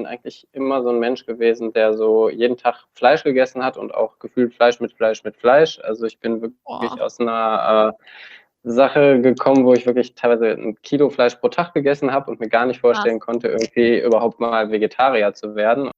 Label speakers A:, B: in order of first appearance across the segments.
A: eigentlich immer so ein Mensch gewesen, der so jeden Tag Fleisch gegessen hat und auch gefühlt Fleisch mit Fleisch mit Fleisch. Also ich bin wirklich
B: Boah,
A: aus einer Sache gekommen, wo ich wirklich teilweise 1 Kilo Fleisch pro Tag gegessen habe und mir gar nicht
B: krass.
A: vorstellen konnte, irgendwie überhaupt mal Vegetarier zu werden.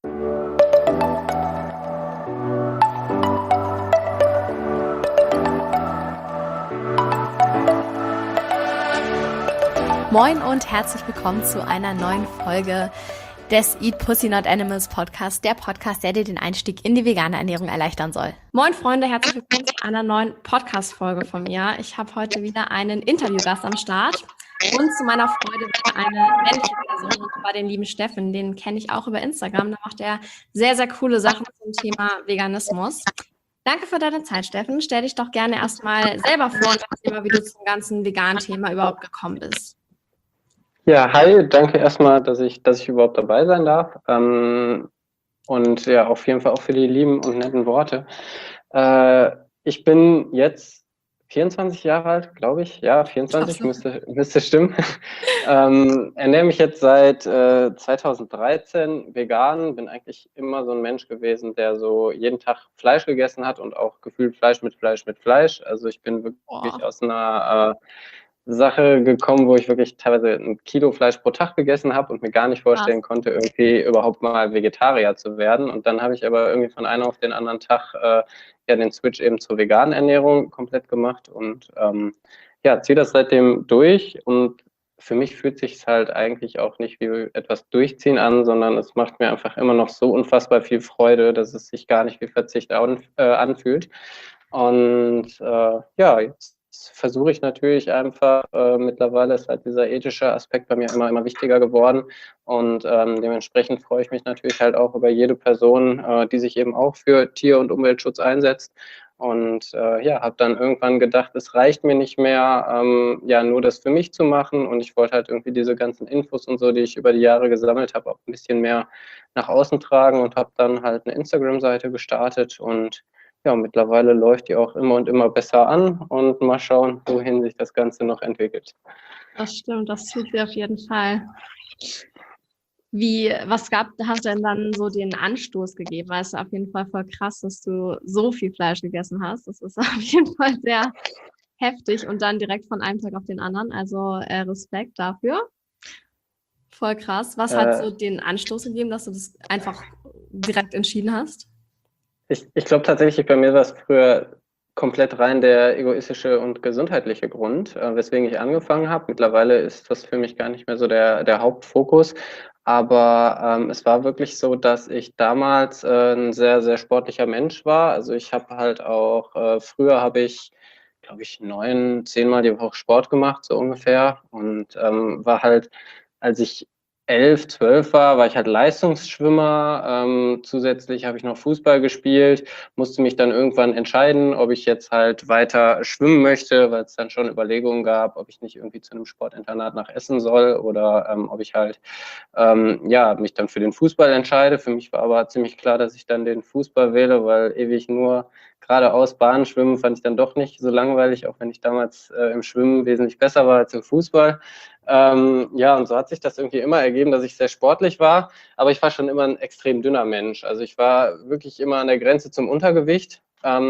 B: Moin und herzlich willkommen zu einer neuen Folge des Eat Pussy Not Animals Podcast, der Podcast, der dir den Einstieg in die vegane Ernährung erleichtern soll. Moin Freunde, herzlich willkommen zu einer neuen Podcast-Folge von mir. Ich habe heute wieder einen Interviewgast am Start und zu meiner Freude wieder eine männliche Person, und zwar den lieben Steffen. Den kenne ich auch über Instagram, da macht er sehr, sehr coole Sachen zum Thema Veganismus. Danke für deine Zeit, Steffen. Stell dich doch gerne erstmal selber vor und erzähl mal, wie du zum ganzen veganen Thema überhaupt gekommen bist.
A: Ja, hi, danke erstmal, dass ich überhaupt dabei sein darf. Und ja, auf jeden Fall auch für die lieben und netten Worte. Ich bin jetzt 24 Jahre alt, glaube ich. Ja, 24 müsste stimmen. Ernähre mich jetzt seit 2013 vegan. Bin eigentlich immer so ein Mensch gewesen, der so jeden Tag Fleisch gegessen hat und auch gefühlt Fleisch mit Fleisch mit Fleisch. Also ich bin wirklich aus einer Sache gekommen, wo ich wirklich teilweise 1 Kilo Fleisch pro Tag gegessen habe und mir gar nicht vorstellen konnte, irgendwie überhaupt mal Vegetarier zu werden. Und dann habe ich aber irgendwie von einem auf den anderen Tag ja den Switch eben zur veganen Ernährung komplett gemacht und ja, ziehe das seitdem durch. Und für mich fühlt sich es halt eigentlich auch nicht wie etwas durchziehen an, sondern es macht mir einfach immer noch so unfassbar viel Freude, dass es sich gar nicht wie Verzicht anfühlt. Und ja, jetzt versuche ich natürlich einfach, mittlerweile ist halt dieser ethische Aspekt bei mir immer wichtiger geworden und dementsprechend freue ich mich natürlich halt auch über jede Person, die sich eben auch für Tier- und Umweltschutz einsetzt. Und ja, habe dann irgendwann gedacht, es reicht mir nicht mehr, ja, nur das für mich zu machen. Und ich wollte halt irgendwie diese ganzen Infos und so, die ich über die Jahre gesammelt habe, auch ein bisschen mehr nach außen tragen und habe dann halt eine Instagram-Seite gestartet. Und ja, mittlerweile läuft die auch immer und immer besser an. Und mal schauen, wohin sich das Ganze noch entwickelt.
B: Das stimmt, das tut sie auf jeden Fall. Hast du denn dann so den Anstoß gegeben? Weil es ist auf jeden Fall voll krass, dass du so viel Fleisch gegessen hast. Das ist auf jeden Fall sehr heftig und dann direkt von einem Tag auf den anderen. Also Respekt dafür. Voll krass. Was hat so den Anstoß gegeben, dass du das einfach direkt entschieden hast?
A: Ich glaube tatsächlich, bei mir war es früher komplett rein der egoistische und gesundheitliche Grund, weswegen ich angefangen habe. Mittlerweile ist das für mich gar nicht mehr so der Hauptfokus. Aber es war wirklich so, dass ich damals ein sehr, sehr sportlicher Mensch war. Also ich habe halt auch, früher habe ich, glaube ich, 9, 10 Mal die Woche Sport gemacht, so ungefähr. Und war halt, als ich 11, 12 war ich halt Leistungsschwimmer. Zusätzlich habe ich noch Fußball gespielt, musste mich dann irgendwann entscheiden, ob ich jetzt halt weiter schwimmen möchte, weil es dann schon Überlegungen gab, ob ich nicht irgendwie zu einem Sportinternat nach Essen soll oder ob ich halt ja, mich dann für den Fußball entscheide. Für mich war aber ziemlich klar, dass ich dann den Fußball wähle, weil ewig nur geradeaus Bahnen schwimmen fand ich dann doch nicht so langweilig, auch wenn ich damals im Schwimmen wesentlich besser war als im Fußball. Ja, und so hat sich das irgendwie immer ergeben, dass ich sehr sportlich war, aber ich war schon immer ein extrem dünner Mensch. Also ich war wirklich immer an der Grenze zum Untergewicht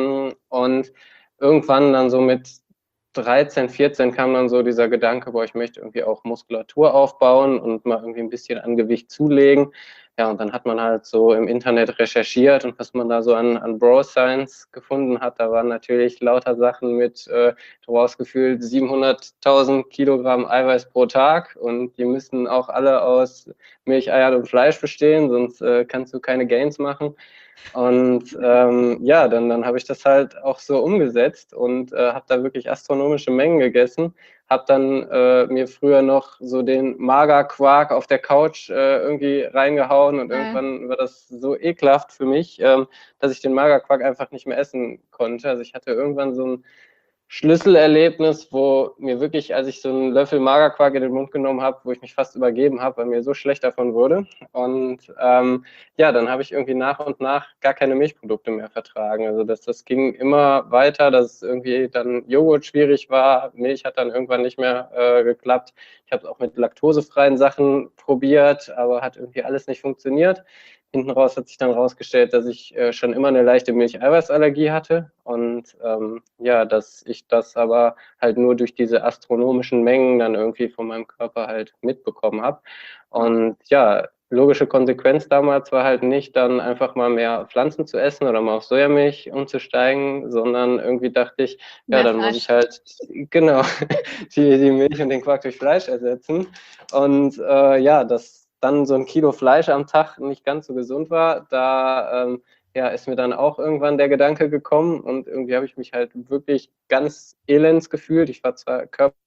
A: und irgendwann dann so mit 13, 14 kam dann so dieser Gedanke, boah, ich möchte irgendwie auch Muskulatur aufbauen und mal irgendwie ein bisschen an Gewicht zulegen. Ja, und dann hat man halt so im Internet recherchiert und was man da so an Bro Science gefunden hat, da waren natürlich lauter Sachen mit, du brauchst gefühlt 700.000 Kilogramm Eiweiß pro Tag und die müssen auch alle aus Milch, Eiern und Fleisch bestehen, sonst kannst du keine Gains machen. Und ja, dann habe ich das halt auch so umgesetzt und habe da wirklich astronomische Mengen gegessen. Habe dann mir früher noch so den Magerquark auf der Couch irgendwie reingehauen und irgendwann war das so ekelhaft für mich, dass ich den Magerquark einfach nicht mehr essen konnte. Also ich hatte irgendwann so ein Schlüsselerlebnis, wo mir wirklich, als ich so einen Löffel Magerquark in den Mund genommen habe, wo ich mich fast übergeben habe, weil mir so schlecht davon wurde. Und ja, dann habe ich irgendwie nach und nach gar keine Milchprodukte mehr vertragen. Also das ging immer weiter, dass irgendwie dann Joghurt schwierig war, Milch hat dann irgendwann nicht mehr geklappt. Ich habe es auch mit laktosefreien Sachen probiert, aber hat irgendwie alles nicht funktioniert. Hinten raus hat sich dann rausgestellt, dass ich schon immer eine leichte Milcheiweißallergie hatte und ja, dass ich das aber halt nur durch diese astronomischen Mengen dann irgendwie von meinem Körper halt mitbekommen habe. Und ja, logische Konsequenz damals war halt nicht dann einfach mal mehr Pflanzen zu essen oder mal auf Sojamilch umzusteigen, sondern irgendwie dachte ich, ja,
B: Mehr
A: dann muss
B: Fleisch.
A: ich halt, genau, die Milch und den Quark durch Fleisch ersetzen. Und ja, dass dann so ein Kilo Fleisch am Tag nicht ganz so gesund war, da ja, ist mir dann auch irgendwann der Gedanke gekommen und irgendwie habe ich mich halt wirklich ganz elends gefühlt. Ich war zwar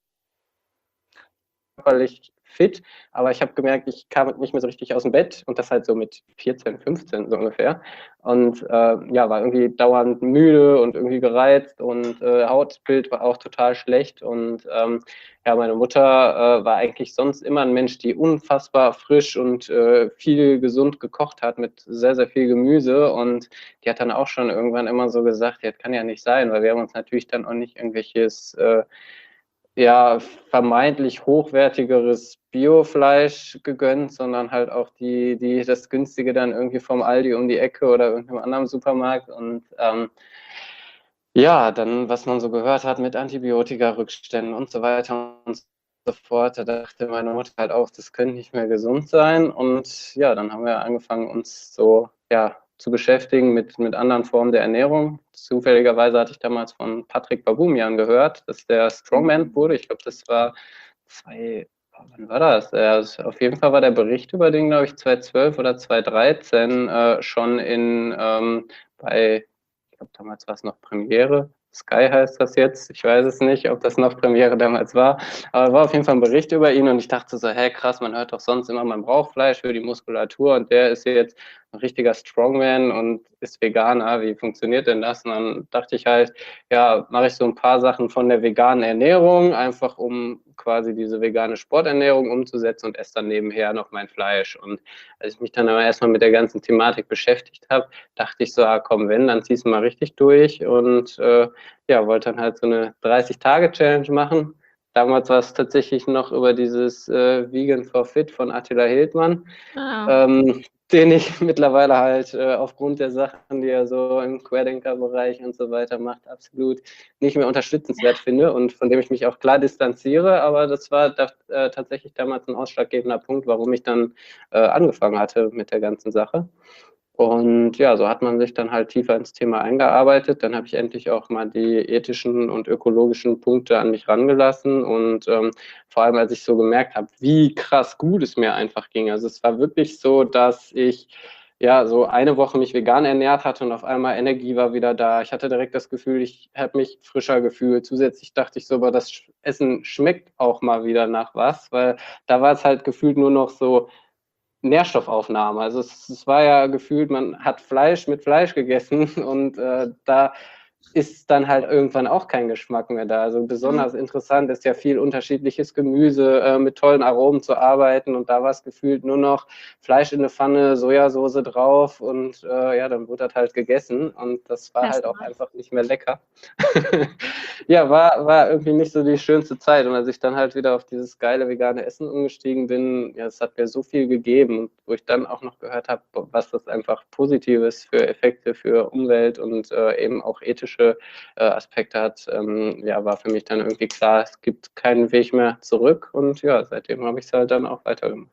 A: körperlich fit, aber ich habe gemerkt, ich kam nicht mehr so richtig aus dem Bett und das halt so mit 14, 15 so ungefähr. Und ja, war irgendwie dauernd müde und irgendwie gereizt und Hautbild war auch total schlecht. Und ja, meine Mutter war eigentlich sonst immer ein Mensch, die unfassbar frisch und viel gesund gekocht hat mit sehr, sehr viel Gemüse. Und die hat dann auch schon irgendwann immer so gesagt, ja, das kann ja nicht sein, weil wir haben uns natürlich dann auch nicht irgendwelches ja, vermeintlich hochwertigeres Biofleisch gegönnt, sondern halt auch das günstige dann irgendwie vom Aldi um die Ecke oder irgendeinem anderen Supermarkt. Und ja, dann, was man so gehört hat mit Antibiotika-Rückständen und so weiter und so fort, da dachte meine Mutter halt auch, das könnte nicht mehr gesund sein. Und ja, dann haben wir angefangen, uns so ja, zu beschäftigen mit anderen Formen der Ernährung. Zufälligerweise hatte ich damals von Patrick Baboumian gehört, dass der Strongman wurde. Ich glaube, das war wann war das? Auf jeden Fall war der Bericht über den, glaube ich, 2012 oder 2013 schon bei, ich glaube, damals war es noch Premiere. Sky heißt das jetzt. Ich weiß es nicht, ob das noch Premiere damals war. Aber war auf jeden Fall ein Bericht über ihn und ich dachte so, hey krass, man hört doch sonst immer, man braucht Fleisch für die Muskulatur und der ist jetzt ein richtiger Strongman und ist Veganer. Wie funktioniert denn das? Und dann dachte ich halt, ja, mache ich so ein paar Sachen von der veganen Ernährung, einfach um quasi diese vegane Sporternährung umzusetzen und esse dann nebenher noch mein Fleisch. Und als ich mich dann aber erstmal mit der ganzen Thematik beschäftigt habe, dachte ich so, ah, komm, wenn, dann zieh's mal richtig durch und ja, wollte dann halt so eine 30-Tage-Challenge machen. Damals war es tatsächlich noch über dieses Vegan for Fit von Attila Hildmann, den ich mittlerweile halt aufgrund der Sachen, die er so im Querdenker-Bereich und so weiter macht, absolut nicht mehr unterstützenswert finde und von dem ich mich auch klar distanziere. Aber das war tatsächlich damals ein ausschlaggebender Punkt, warum ich dann angefangen hatte mit der ganzen Sache. Und ja, so hat man sich dann halt tiefer ins Thema eingearbeitet. Dann habe ich endlich auch mal die ethischen und ökologischen Punkte an mich rangelassen. Und vor allem, als ich so gemerkt habe, wie krass gut es mir einfach ging. Also es war wirklich so, dass ich ja so eine Woche mich vegan ernährt hatte und auf einmal Energie war wieder da. Ich hatte direkt das Gefühl, ich habe mich frischer gefühlt. Zusätzlich dachte ich so, aber das Essen schmeckt auch mal wieder nach was, weil da war es halt gefühlt nur noch so Nährstoffaufnahme. Also es war ja gefühlt, man hat Fleisch mit Fleisch gegessen und da ist dann halt irgendwann auch kein Geschmack mehr da. Also besonders interessant ist ja viel unterschiedliches Gemüse mit tollen Aromen zu arbeiten und da war es gefühlt nur noch Fleisch in eine Pfanne, Sojasauce drauf und ja, dann wurde das halt gegessen und das war halt auch einfach nicht mehr lecker. Ja, war irgendwie nicht so die schönste Zeit und als ich dann halt wieder auf dieses geile vegane Essen umgestiegen bin, ja, es hat mir so viel gegeben und wo ich dann auch noch gehört habe, was das einfach Positives für Effekte für Umwelt und eben auch ethische Aspekte hat, ja, war für mich dann irgendwie klar, es gibt keinen Weg mehr zurück und ja, seitdem habe ich es halt dann auch weitergemacht.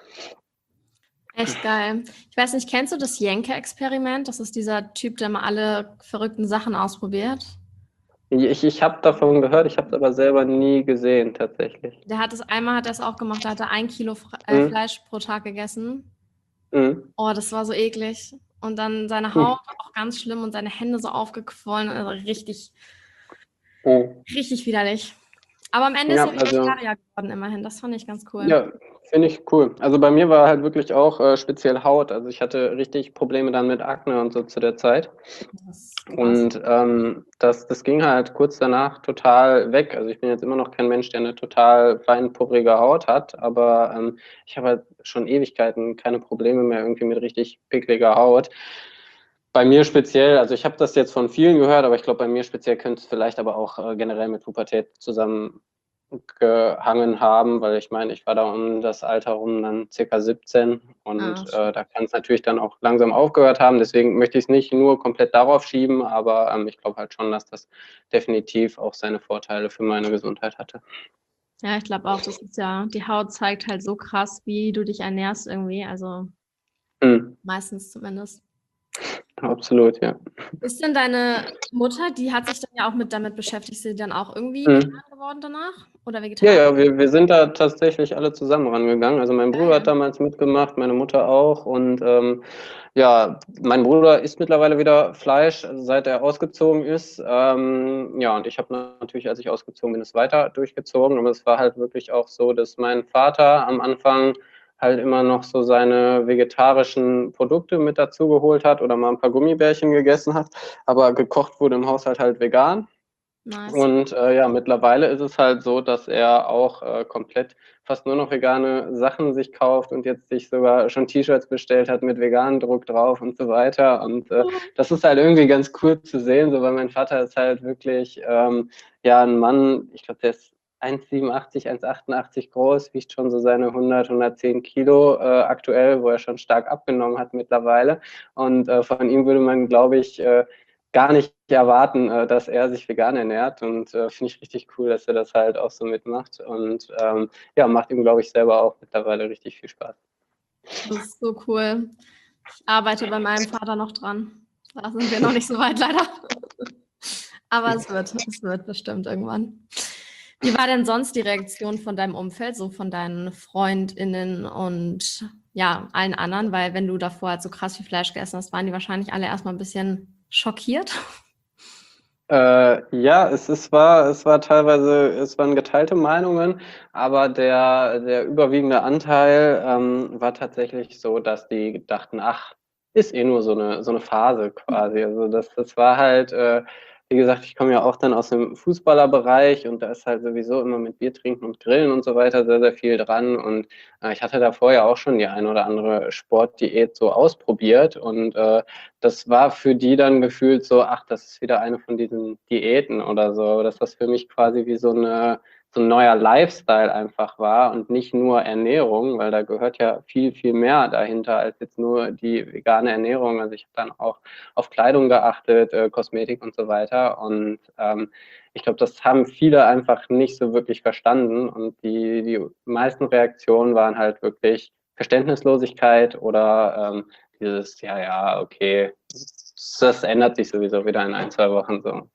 B: Echt geil. Ich weiß nicht, kennst du das Jenke-Experiment? Das ist dieser Typ, der mal alle verrückten Sachen ausprobiert.
A: Ich habe davon gehört, ich habe es aber selber nie gesehen, tatsächlich.
B: Der hat es einmal, hat er es auch gemacht, da hat er 1 Kilo Fleisch pro Tag gegessen. Oh, das war so eklig. Und dann seine Haut war auch ganz schlimm und seine Hände so aufgequollen. Also richtig, richtig widerlich. Aber am Ende ist er Vegetarier geworden, immerhin. Das fand ich ganz cool.
A: Ja, finde ich cool. Also bei mir war halt wirklich auch speziell Haut. Also ich hatte richtig Probleme dann mit Akne und so zu der Zeit.
B: Das ist krass.
A: Und das ging halt kurz danach total weg. Also ich bin jetzt immer noch kein Mensch, der eine total feinporige Haut hat, aber ich habe halt schon Ewigkeiten keine Probleme mehr irgendwie mit richtig pickliger Haut. Bei mir speziell, also ich habe das jetzt von vielen gehört, aber ich glaube, bei mir speziell könnte es vielleicht aber auch generell mit Pubertät zusammengehangen haben, weil ich meine, ich war da um das Alter rum dann circa 17 und
B: Shit.
A: da kann es natürlich dann auch langsam aufgehört haben. Deswegen möchte ich es nicht nur komplett darauf schieben, aber ich glaube halt schon, dass das definitiv auch seine Vorteile für meine Gesundheit hatte.
B: Ja, ich glaube auch, das ist ja, die Haut zeigt halt so krass, wie du dich ernährst irgendwie, also
A: Hm,
B: meistens zumindest.
A: absolut, ja.
B: Ist denn deine Mutter, die hat sich dann ja auch damit beschäftigt, ist sie dann auch irgendwie
A: Hm.
B: vegan geworden danach? Oder
A: Ja,
B: vegetarisch?
A: ja, wir sind da tatsächlich alle zusammen rangegangen. Also mein Bruder hat
B: Geil.
A: damals mitgemacht, meine Mutter auch. Und ja, mein Bruder isst mittlerweile wieder Fleisch, also seit er ausgezogen ist. Ja, und ich habe natürlich, als ich ausgezogen bin, es weiter durchgezogen. Aber es war halt wirklich auch so, dass mein Vater am Anfang halt immer noch so seine vegetarischen Produkte mit dazu geholt hat oder mal ein paar Gummibärchen gegessen hat. Aber gekocht wurde im Haushalt halt vegan.
B: Nice.
A: Und ja, mittlerweile ist es halt so, dass er auch komplett fast nur noch vegane Sachen sich kauft und jetzt sich sogar schon T-Shirts bestellt hat mit veganem Druck drauf und so weiter. Und das ist halt irgendwie ganz cool zu sehen, so weil mein Vater ist halt wirklich ja ein Mann, ich glaube, der ist 1,87, 1,88 groß, wiegt schon so seine 100, 110 Kilo aktuell, wo er schon stark abgenommen hat mittlerweile. Und von ihm würde man, glaube ich, gar nicht erwarten, dass er sich vegan ernährt und finde ich richtig cool, dass er das halt auch so mitmacht und ja, macht ihm, glaube ich, selber auch mittlerweile richtig viel Spaß.
B: Das ist so cool. Ich arbeite bei meinem Vater noch dran. Da sind wir noch nicht so weit, leider. Aber es wird bestimmt irgendwann. Wie war denn sonst die Reaktion von deinem Umfeld, so von deinen FreundInnen und ja, allen anderen? Weil wenn du davor halt so krass viel Fleisch gegessen hast, waren die wahrscheinlich alle erstmal ein bisschen schockiert.
A: Ja, es war teilweise, es waren geteilte Meinungen, aber der überwiegende Anteil war tatsächlich so, dass die dachten, ach, ist eh nur so eine Phase quasi. Also das war halt, wie gesagt, ich komme ja auch dann aus dem Fußballerbereich und da ist halt sowieso immer mit Bier trinken und Grillen und so weiter sehr, sehr viel dran. Und ich hatte davor ja auch schon die ein oder andere Sportdiät so ausprobiert und das war für die dann gefühlt so, ach, das ist wieder eine von diesen Diäten oder so, dass das für mich quasi wie so ein neuer Lifestyle einfach war und nicht nur Ernährung, weil da gehört ja viel, viel mehr dahinter als jetzt nur die vegane Ernährung. Also ich habe dann auch auf Kleidung geachtet, Kosmetik und so weiter und ich glaube, das haben viele einfach nicht so wirklich verstanden und die meisten Reaktionen waren halt wirklich Verständnislosigkeit oder dieses, ja, ja, okay, das ändert sich sowieso wieder in ein, zwei Wochen so.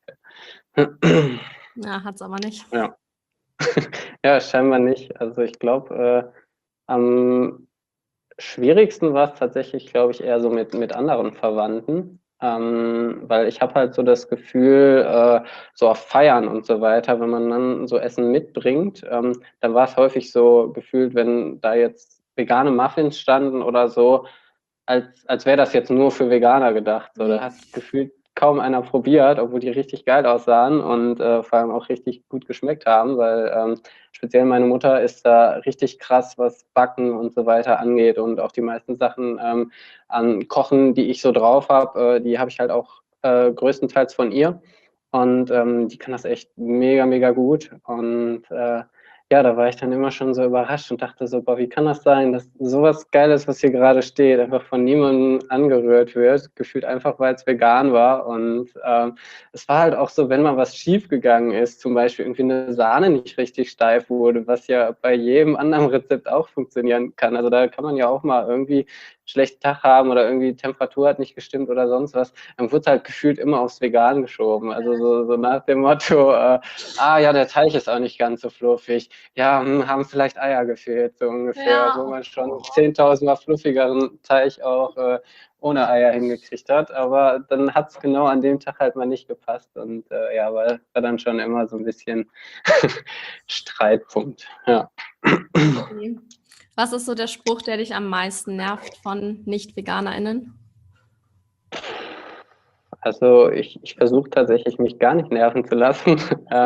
B: Ja, hat's aber nicht.
A: Ja. Ja, scheinbar nicht. Also ich glaube, am schwierigsten war es tatsächlich, glaube ich, eher so mit anderen Verwandten. Weil ich habe halt so das Gefühl, so auf Feiern und so weiter, wenn man dann so Essen mitbringt, dann war es häufig so gefühlt, wenn da jetzt vegane Muffins standen oder so, als wäre das jetzt nur für Veganer gedacht. So, da hat gefühlt kaum einer probiert, obwohl die richtig geil aussahen und vor allem auch richtig gut geschmeckt haben, weil speziell meine Mutter ist da richtig krass, was Backen und so weiter angeht und auch die meisten Sachen an Kochen, die ich so drauf habe, die habe ich halt auch größtenteils von ihr und die kann das echt mega, mega gut und ja, da war ich dann immer schon so überrascht und dachte so, boah, wie kann das sein, dass sowas Geiles, was hier gerade steht, einfach von niemandem angerührt wird, gefühlt einfach, weil es vegan war. Und es war halt auch so, wenn mal was schief gegangen ist, zum Beispiel irgendwie eine Sahne nicht richtig steif wurde, was ja bei jedem anderen Rezept auch funktionieren kann. Also da kann man ja auch mal irgendwie einen schlechten Tag haben oder irgendwie die Temperatur hat nicht gestimmt oder sonst was. Dann wird es halt gefühlt immer aufs Vegan geschoben. Also so nach dem Motto, ja, der Teig ist auch nicht ganz so fluffig, ja, haben vielleicht Eier gefehlt, so ungefähr,
B: Ja.
A: obwohl man schon 10.000 Mal fluffigeren Teig auch ohne Eier hingekriegt hat. Aber dann hat es genau an dem Tag halt mal nicht gepasst und ja, war dann schon immer so ein bisschen Streitpunkt. Ja.
B: Okay. Was ist so der Spruch, der dich am meisten nervt von Nicht-VeganerInnen?
A: Also ich versuche tatsächlich, mich gar nicht nerven zu lassen.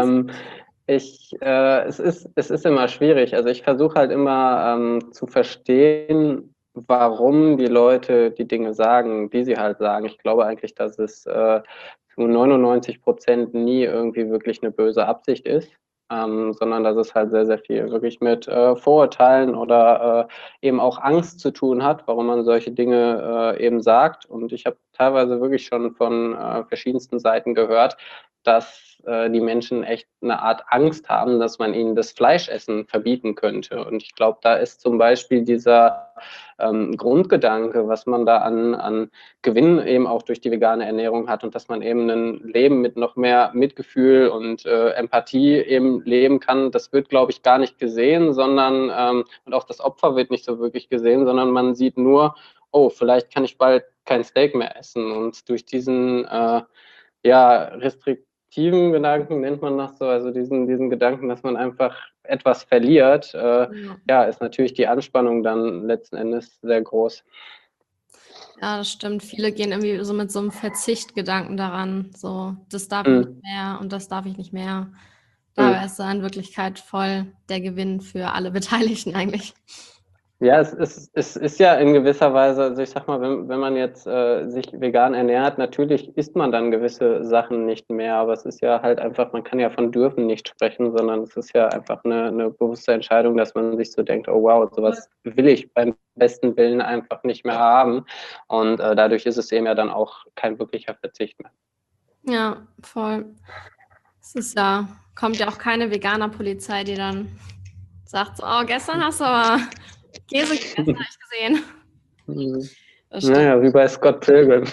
A: Es ist immer schwierig. Also ich versuche halt immer zu verstehen, warum die Leute die Dinge sagen, die sie halt sagen. Ich glaube eigentlich, dass es zu 99% nie irgendwie wirklich eine böse Absicht ist, sondern dass es halt sehr, sehr viel wirklich mit Vorurteilen oder eben auch Angst zu tun hat, warum man solche Dinge eben sagt. Und ich habe teilweise wirklich schon von verschiedensten Seiten gehört, dass die Menschen echt eine Art Angst haben, dass man ihnen das Fleischessen verbieten könnte. Und ich glaube, da ist zum Beispiel dieser Grundgedanke, was man da an Gewinn eben auch durch die vegane Ernährung hat und dass man eben ein Leben mit noch mehr Mitgefühl und Empathie eben leben kann, das wird, glaube ich, gar nicht gesehen, sondern und auch das Opfer wird nicht so wirklich gesehen, sondern man sieht nur, oh, vielleicht kann ich bald kein Steak mehr essen. Und durch diesen restriktiven Gedanken nennt man das so, also diesen Gedanken, dass man einfach etwas verliert, ist natürlich die Anspannung dann letzten Endes sehr groß.
B: Ja, das stimmt. Viele gehen irgendwie so mit so einem Verzichtgedanken daran. So, das darf ich nicht mehr und das darf ich nicht mehr. Dabei ist da in Wirklichkeit voll der Gewinn für alle Beteiligten eigentlich.
A: Ja, es ist ja in gewisser Weise, also ich sag mal, wenn man jetzt sich vegan ernährt, natürlich isst man dann gewisse Sachen nicht mehr, aber es ist ja halt einfach, man kann ja von dürfen nicht sprechen, sondern es ist ja einfach eine bewusste Entscheidung, dass man sich so denkt, oh wow, sowas will ich beim besten Willen einfach nicht mehr haben. Und dadurch ist es eben ja dann auch kein wirklicher Verzicht mehr.
B: Ja, voll. Es ist ja, kommt ja auch keine Veganer-Polizei, die dann sagt, so, oh, gestern hast du aber Käse gegessen, habe ich gesehen.
A: Naja, wie bei Scott Pilgrim.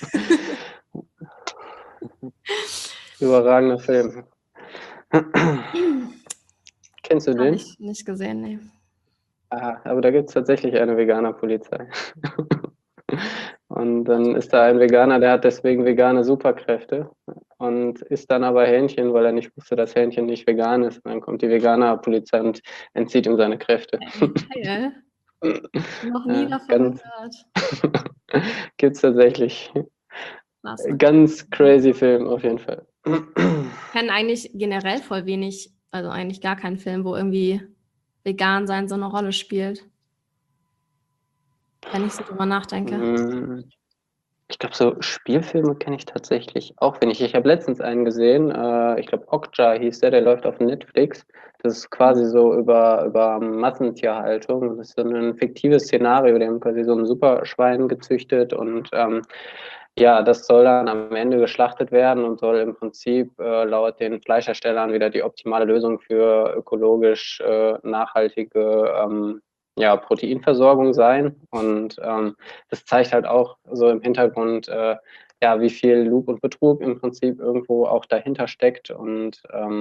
A: Überragender Film. Kennst du den?
B: Habe ich nicht gesehen, nee.
A: Aber da gibt es tatsächlich eine Veganer-Polizei. Und dann ist da ein Veganer, der hat deswegen vegane Superkräfte und isst dann aber Hähnchen, weil er nicht wusste, dass Hähnchen nicht vegan ist. Und dann kommt die Veganer-Polizei und entzieht ihm seine Kräfte.
B: Geil. Noch nie davon gehört.
A: Gibt's tatsächlich. Ganz crazy Film auf jeden Fall.
B: Ich kenne eigentlich generell voll wenig, also eigentlich gar keinen Film, wo irgendwie vegan sein so eine Rolle spielt. Wenn ich so drüber nachdenke.
A: Ich glaube, so Spielfilme kenne ich tatsächlich auch wenig. Ich habe letztens einen gesehen, ich glaube Okja hieß der läuft auf Netflix. Das ist quasi so über Massentierhaltung. Das ist so ein fiktives Szenario, die haben quasi so ein Superschwein gezüchtet und das soll dann am Ende geschlachtet werden und soll im Prinzip laut den Fleischherstellern wieder die optimale Lösung für ökologisch nachhaltige Proteinversorgung sein. Und das zeigt halt auch so im Hintergrund, wie viel Lug und Betrug im Prinzip irgendwo auch dahinter steckt. Und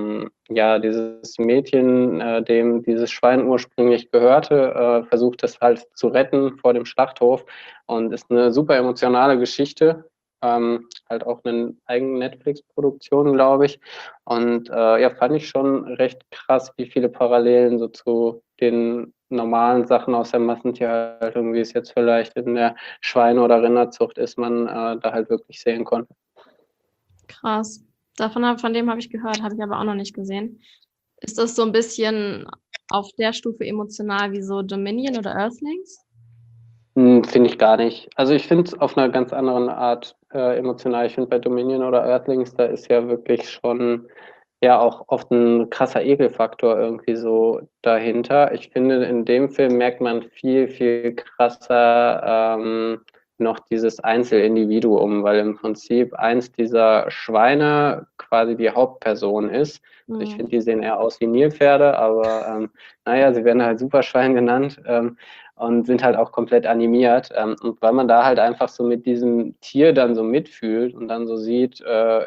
A: dieses Mädchen, dem dieses Schwein ursprünglich gehörte, versucht es halt zu retten vor dem Schlachthof und ist eine super emotionale Geschichte. Halt auch eine eigene Netflix-Produktion, glaube ich. Und fand ich schon recht krass, wie viele Parallelen so zu den normalen Sachen aus der Massentierhaltung, wie es jetzt vielleicht in der Schweine- oder Rinderzucht ist, man da halt wirklich sehen konnte.
B: Krass. Von dem habe ich gehört, habe ich aber auch noch nicht gesehen. Ist das so ein bisschen auf der Stufe emotional wie so Dominion oder Earthlings?
A: Finde ich gar nicht. Also ich finde es auf einer ganz anderen Art emotional. Ich finde bei Dominion oder Earthlings, da ist ja wirklich schon auch oft ein krasser Ekelfaktor irgendwie so dahinter. Ich finde, in dem Film merkt man viel, viel krasser noch dieses Einzelindividuum, weil im Prinzip eins dieser Schweine quasi die Hauptperson ist. Also ich finde, die sehen eher aus wie Nilpferde, aber sie werden halt Superschwein genannt. Und sind halt auch komplett animiert. Und weil man da halt einfach so mit diesem Tier dann so mitfühlt und dann so sieht,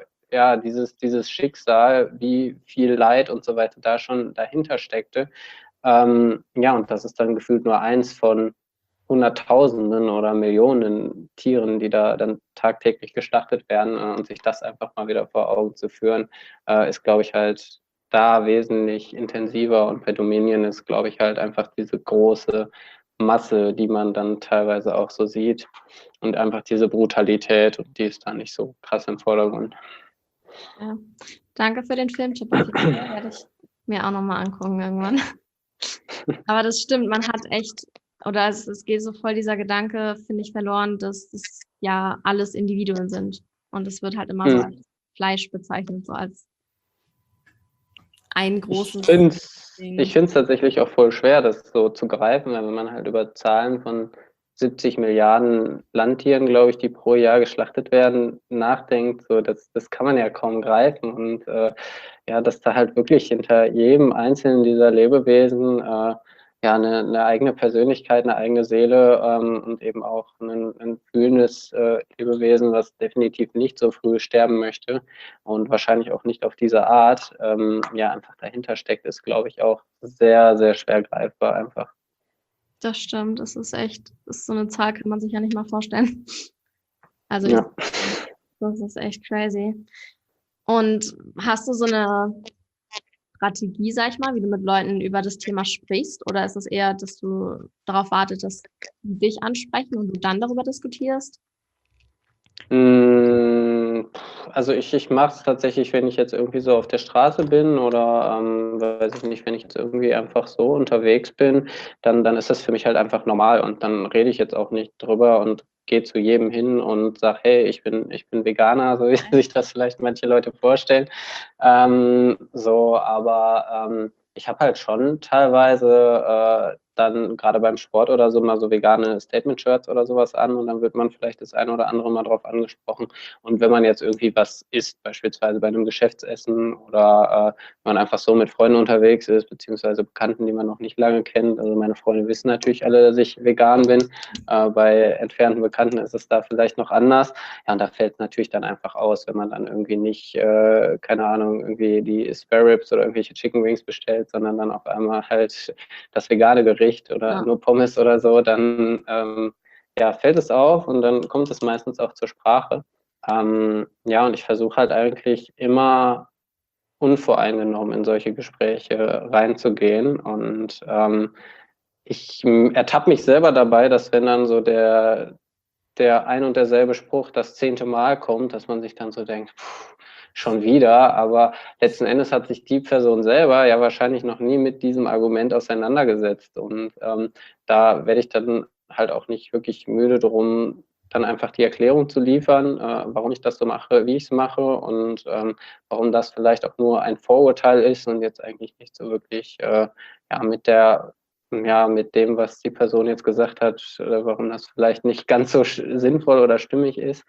A: dieses Schicksal, wie viel Leid und so weiter da schon dahinter steckte. Und das ist dann gefühlt nur eins von Hunderttausenden oder Millionen Tieren, die da dann tagtäglich geschlachtet werden und sich das einfach mal wieder vor Augen zu führen, ist, glaube ich, halt da wesentlich intensiver und bei Dominion ist, glaube ich, halt einfach diese große Masse, die man dann teilweise auch so sieht und einfach diese Brutalität und die ist da nicht so krass im Vordergrund.
B: Ja. Danke für den Filmtipp. Auf jeden Fall werde ich mir auch nochmal angucken irgendwann. Aber das stimmt, man hat echt, oder es geht so voll dieser Gedanke, finde ich, verloren, dass es ja alles Individuen sind. Und es wird halt immer so als Fleisch bezeichnet, so als ein großes Ding.
A: Ich finde es tatsächlich auch voll schwer, das so zu greifen, weil wenn man halt über Zahlen von 70 Milliarden Landtieren, glaube ich, die pro Jahr geschlachtet werden, nachdenkt, so das kann man ja kaum greifen. Und ja, dass da halt wirklich hinter jedem einzelnen dieser Lebewesen ja eine eigene Persönlichkeit, eine eigene Seele und eben auch ein fühlendes Lebewesen, was definitiv nicht so früh sterben möchte und wahrscheinlich auch nicht auf diese Art, ja, einfach dahinter steckt, ist, glaube ich, auch sehr, sehr schwer greifbar einfach.
B: Das stimmt, das ist so eine Zahl, kann man sich ja nicht mal vorstellen. Also
A: Ja.
B: das ist echt crazy. Und hast du so eine Strategie, sag ich mal, wie du mit Leuten über das Thema sprichst? Oder ist es eher, dass du darauf wartest, dass die dich ansprechen und du dann darüber diskutierst?
A: Also ich mache es tatsächlich, wenn ich jetzt irgendwie so auf der Straße bin oder weiß ich nicht, wenn ich jetzt irgendwie einfach so unterwegs bin, dann ist das für mich halt einfach normal und dann rede ich jetzt auch nicht drüber und gehe zu jedem hin und sage, hey, ich bin Veganer, so wie sich das vielleicht manche Leute vorstellen. Aber ich habe halt schon teilweise dann gerade beim Sport oder so mal so vegane Statement-Shirts oder sowas an und dann wird man vielleicht das eine oder andere mal drauf angesprochen. Und wenn man jetzt irgendwie was isst, beispielsweise bei einem Geschäftsessen oder wenn man einfach so mit Freunden unterwegs ist, beziehungsweise Bekannten, die man noch nicht lange kennt. Also meine Freunde wissen natürlich alle, dass ich vegan bin. Bei entfernten Bekannten ist es da vielleicht noch anders. Ja, und da fällt es natürlich dann einfach aus, wenn man dann irgendwie nicht, keine Ahnung, irgendwie die Spare Ribs oder irgendwelche Chicken Wings bestellt, sondern dann auf einmal halt das vegane Gericht oder nur Pommes oder so, dann ja, fällt es auf und dann kommt es meistens auch zur Sprache. Ja, und ich versuche halt eigentlich immer unvoreingenommen in solche Gespräche reinzugehen und ich ertappe mich selber dabei, dass wenn dann so der ein und derselbe Spruch das 10. Mal kommt, dass man sich dann so denkt, schon wieder, aber letzten Endes hat sich die Person selber ja wahrscheinlich noch nie mit diesem Argument auseinandergesetzt und da werde ich dann halt auch nicht wirklich müde drum, dann einfach die Erklärung zu liefern, warum ich das so mache, wie ich es mache und warum das vielleicht auch nur ein Vorurteil ist und jetzt eigentlich nicht so wirklich ja, mit dem, was die Person jetzt gesagt hat, warum das vielleicht nicht ganz so sinnvoll oder stimmig ist.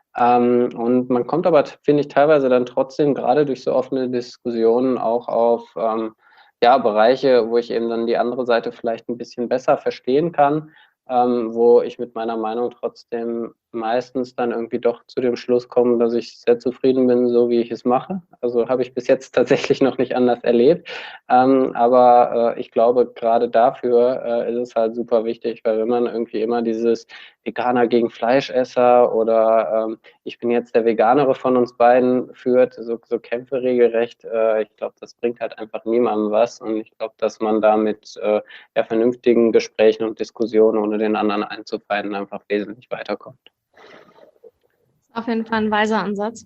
A: Und man kommt aber, finde ich, teilweise dann trotzdem gerade durch so offene Diskussionen auch auf ja, Bereiche, wo ich eben dann die andere Seite vielleicht ein bisschen besser verstehen kann, wo ich mit meiner Meinung trotzdem meistens dann irgendwie doch zu dem Schluss komme, dass ich sehr zufrieden bin, so wie ich es mache. Also habe ich bis jetzt tatsächlich noch nicht anders erlebt. Aber ich glaube, gerade dafür ist es halt super wichtig, weil wenn man irgendwie immer dieses Veganer gegen Fleischesser oder ich bin jetzt der Veganere von uns beiden führt, so Kämpfe regelrecht, ich glaube, das bringt halt einfach niemandem was und ich glaube, dass man da mit ja, vernünftigen Gesprächen und Diskussionen, ohne den anderen einzufeinden, einfach wesentlich weiterkommt.
B: Auf jeden Fall ein weiser Ansatz.